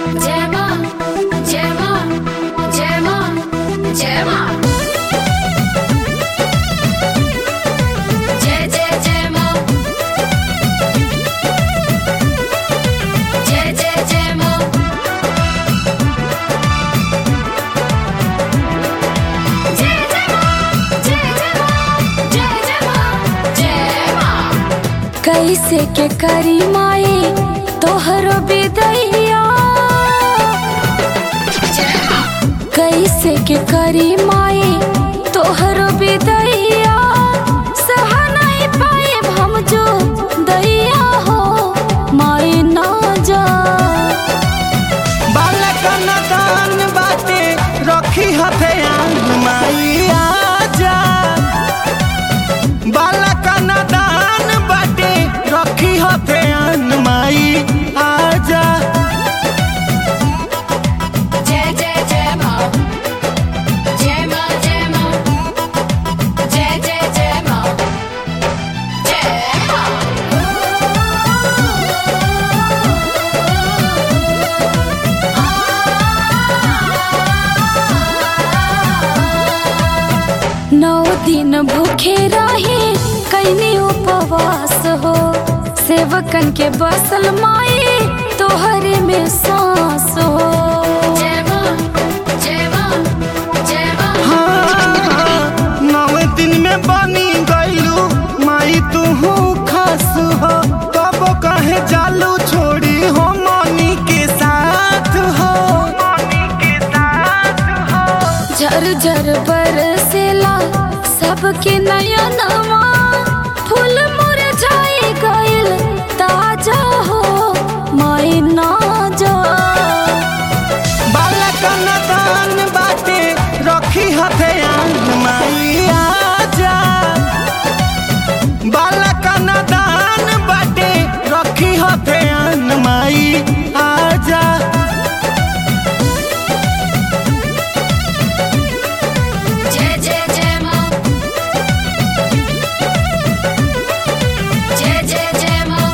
जय मां जय मां जय मां जय मां जय जय जय मां जय जय जय मां जय जय मां जय जय मां जय जय मां जय मां। कैसे के करी माई तोहरो बिदैया, कैसे के करी माई तोहरो बिदैया, सह नहीं पाए हम जो दैया हो माई ना जा। बालक नदान बाटे रखी हथियान माई आजा, बालक नदान बाटे रखी हथियान माई आजा। जय जय जय मां जय मां जय मां जय जय जय मां जय मां। नौ दिन भूखे रहे कैनी उपवास हो, सेवकन के बसल माई तोहरे में सांस हो। जय मां जय मां जय मां हाँ, 9 दिन में बनी गईलू माई तू खास हो, तब कहे जालू छोड़ी हो मनी के साथ हो, मनी के साथ हो। झरझर बरसेला सबके नयनमा, फूल मुरझाई गइल ताजा हो माई ना जा। बालक नदान बाटे रखी हथियान माई आजा, बालक नदान बाटे रखी हथियान माई आजा। जय जय जय मां जय जय जय मां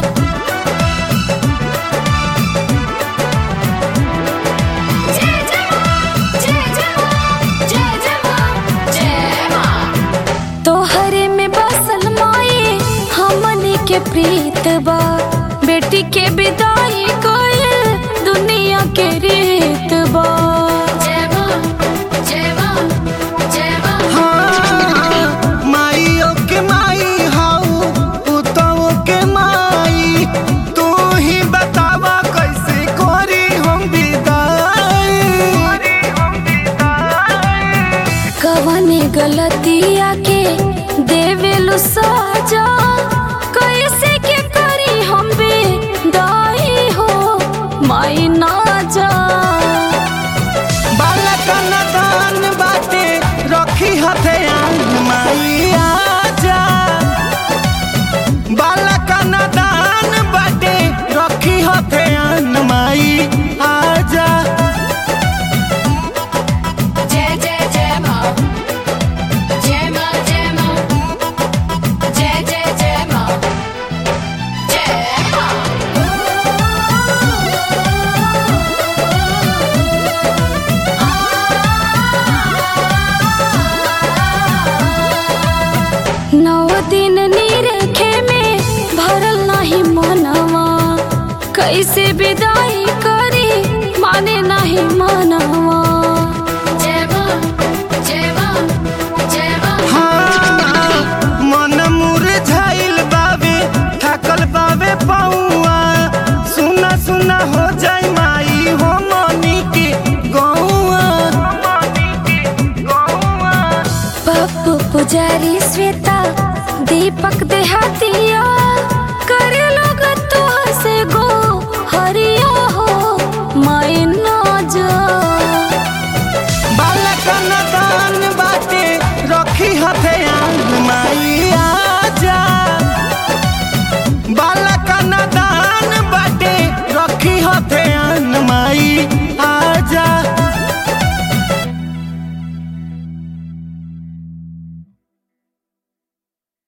जय जय मां जय जय मां जय जय मां जय मां। तोहरे में बसल माई हमनी के प्रीत बा, बेटी के विदाई कोई दुनिया के रीत बा। जय मां जय मां जय मां हाँ, माइयों के माई हाउ पुतों के माई, तू ही बतावा कैसे करी हम विदाई। कवने गलतिया के देवेलु साजा, कैसे के करी हम विदाई हो माई ना जा। बालक नदान बाटे रखी हथियान माई आजा, बालक नदान बाटे रखी हथियान माई आजा। जय जय जय मां जय मां जय मां जय जय जय मां जय मां। 9 दिन निरखे में भरल नहीं मनवा, कैसे विदाई करी माने नहीं मनवा।